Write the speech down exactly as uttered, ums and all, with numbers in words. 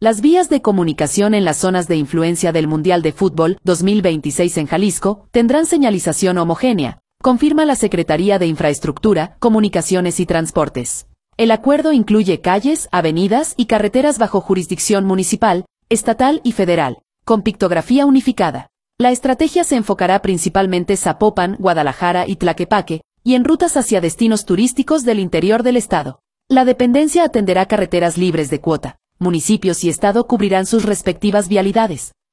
Las vías de comunicación en las zonas de influencia del Mundial de Fútbol dos mil veintiséis en Jalisco tendrán señalización homogénea, confirma la Secretaría de Infraestructura, Comunicaciones y Transportes. El acuerdo incluye calles, avenidas y carreteras bajo jurisdicción municipal, estatal y federal, con pictografía unificada. La estrategia se enfocará principalmente en Zapopan, Guadalajara y Tlaquepaque, y en rutas hacia destinos turísticos del interior del estado. La dependencia atenderá carreteras libres de cuota. Municipios y estado cubrirán sus respectivas vialidades.